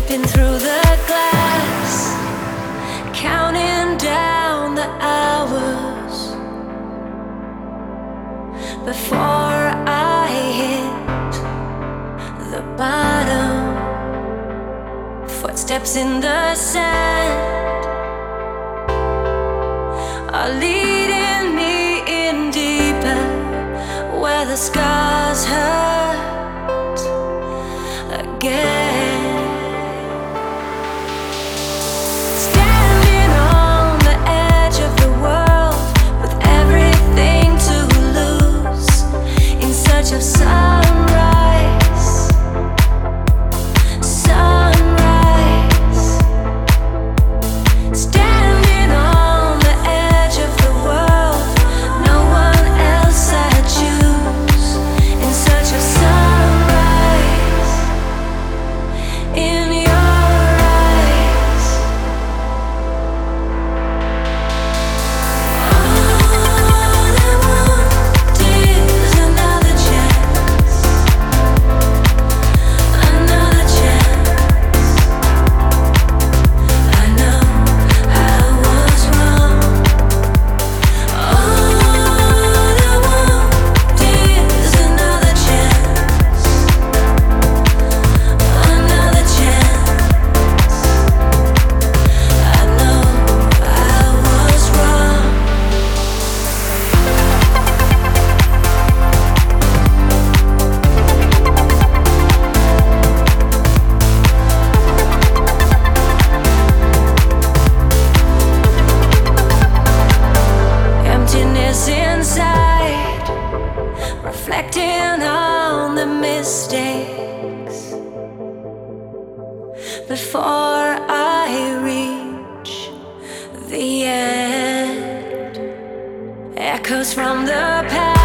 peeping through the glass, counting down the hours before I hit the bottom. Footsteps in the sand are leading me in deeper, where the scars hurt again. Standing on the edge of the world with everything to lose, in search of sunrise, sunrise. Standing on the edge of the world, no one else I choose, in search of sunrise in your eyes. All I want is another chance, another chance. I know I was wrong. All I want is another chance, another chance. I know I was wrong. Emptiness inside, reflecting on the mistakes before I reach the end. Echoes from the past.